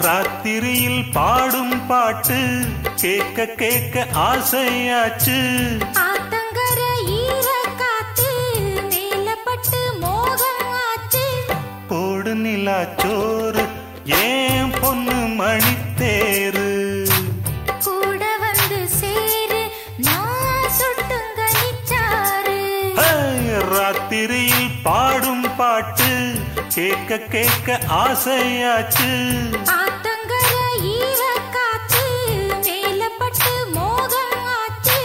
ராத்திரியில் பாடும் பாட்டு கேட்க கேட்க ஆசையாச்சு. ஆத்தங்கர ஈர காத்து மேலப்பட்டு மோகம் ஆச்சு. போடு நிலாச்சோறு ஏன் பொண்ணு மணித்தேரு கூட வந்து சேரு நான் சுட்டுங்கனிச்சாரு. ராத்திரியில் பாடும் பாட்டு கேட்க கேட்க ஆசையாச்சு. ஆத்தங்கர ஈர காத்து மேலப்பட்டு மோகம் ஆச்சு.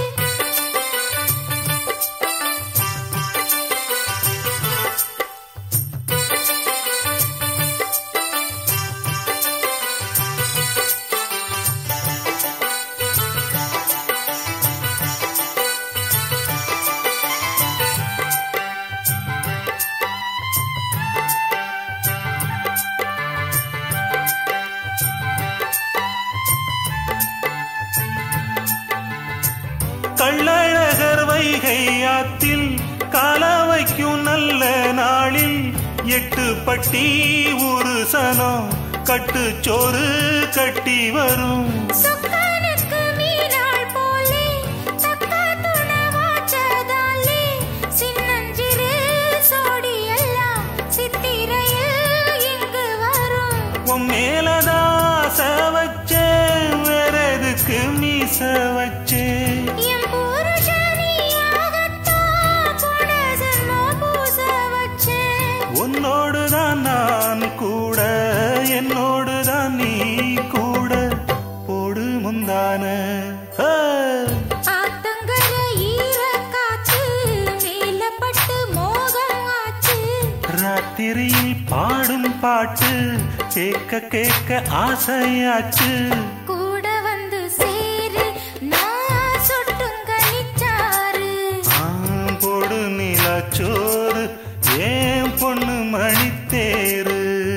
கள்ளழகர் வைகை ஆத்தில் கால வைக்கும் நல்ல நாளில் 8 பட்டி ஒரு சனம் கட்டுச்சோறு கட்டி வரும். சொக்கனுக்கு மீனாள் போலே தக்க துணவாச்சதாலே சின்னஞ்சிறு சோடி எல்லாம் சித்திரையில் இங்கு வரும். உன் மேலதாச வச்சே வேற எதுக்கு மீச வச்சே என் புருஷனியாகத்தான் போன ஜென்மம் பூச வச்சேன். உன்னோடுதான் நான் கூட என்னோடுதான் நீ கூட போடு முந்தான. ஆத்தங்கர ஈர காத்து மேலப்பட்டு மோகம் ஆச்சு. ராத்திரியில் பாடும் பாட்டு கேட்க கேட்க ஆசையாச்சு. கூட வந்து சேரு நான் சுட்டுங்கனிச்சாரு. போடு நிலாச்சோறு ஏன் பொண்ணு மணித்தேரு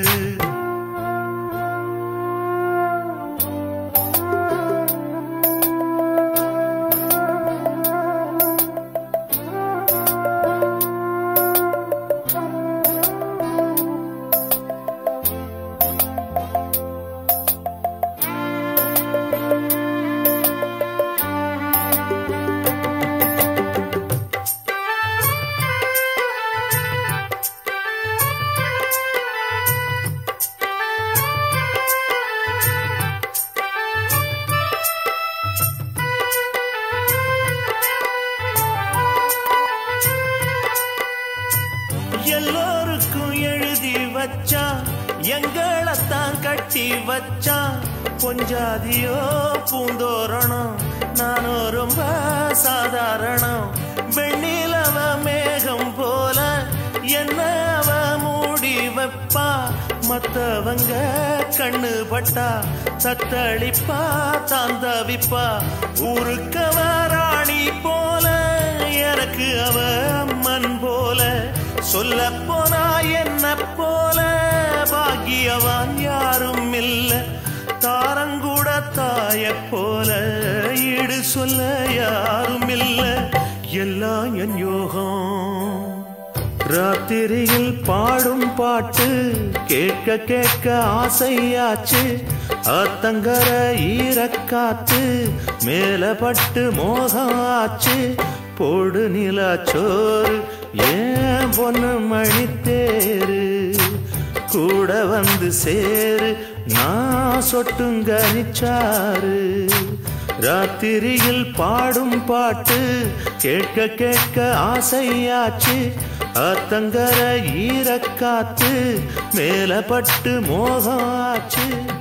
எல்லோருக்கும் எழுதி வச்சா எங்களைத்தான் கட்டி வச்சா. பொஞ்சாதியோ பூந்தோரணம் நானோ ரொம்ப சாதாரணம். வெண்ணிலவ மேகம் போல என்ன அவ மூடி வைப்பா. மத்தவங்க கண்ணு பட்டா தத்தளிப்பா தாந்தவிப்பா. ஊருக்கவ ராணி போல எனக்கு அவ அம்மன் போல. சொல்ல போனா என்ன போல பாக்கியவான் யாரும் இல்ல. தாரங்கூட தாய போல ஈடு சொல்ல யாரும் இல்ல. எல்லாம் என் யோகம். ராத்திரியில் பாடும் பாட்டு கேட்க கேட்க ஆசையாச்சு. ஆத்தங்கர ஈரக்காத்து மேலப்பட்டு மோகம் ஆச்சு. போடு நிலாச்சோறு ஏன் பொண்ணு மணித்தேரு கூட வந்து சேரு நான் சொட்டுங்கனிச்சாரு. ராத்திரியில் பாடும் பாட்டு கேட்க கேட்க ஆசையாச்சு. ஆத்தங்கர ஈரக்காத்து மேலப்பட்டு மோகம் ஆச்சு.